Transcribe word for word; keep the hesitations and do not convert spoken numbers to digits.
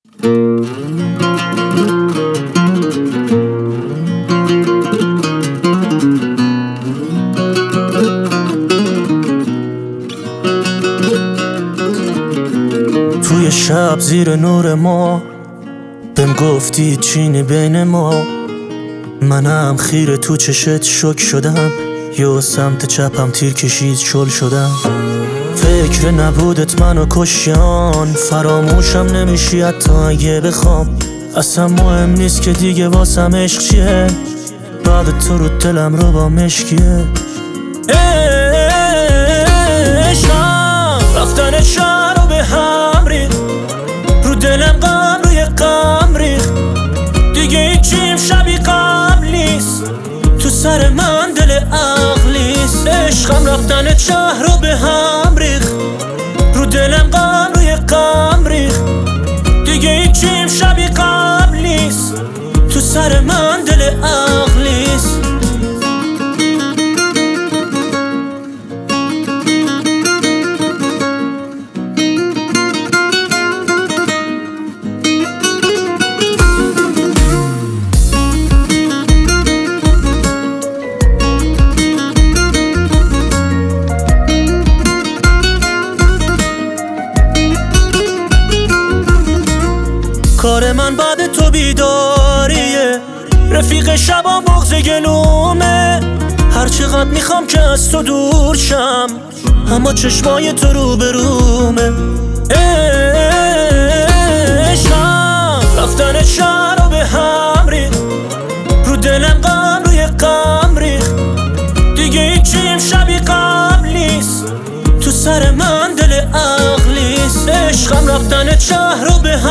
توی شب زیر نور ما بهم گفتی چینی بین ما، منم خیره تو چشت شک شدم، یه سمت چپم تیر کشید شل شدم. فکر نبودت منو کشیان، فراموشم نمیشی حتی اگه بخوام. اصلا مهم نیست که دیگه واسم عشق چیه، بعد تو رو دلم رو با مشکیه. عشقم رفتن شهر رو به هم ریخت، رو دلم غم روی غم ریخت، دیگه هیچیم شبیه قبل نیست، تو سر من دل عقلیست. عشقم رفتن شهر رو به هم ریخت، رو دلم غم روی غم ریخت، دیگه هیچیم شبیه قبل نیست، تو سر من دل عقلیست. کار من بعد تو بیداریه، رفیق شبا مغز گلومه، هر چقدر میخوام که از تو دور شم، اما چشمای تو رو برومه. عشقم رفتن شهر رو به هم ریخت، رو دلم غم روی غم ریخت، دیگه هیچیم شبیه قبل نیست، تو سر من دل عقلیست. عشقم رفتن شهر رو به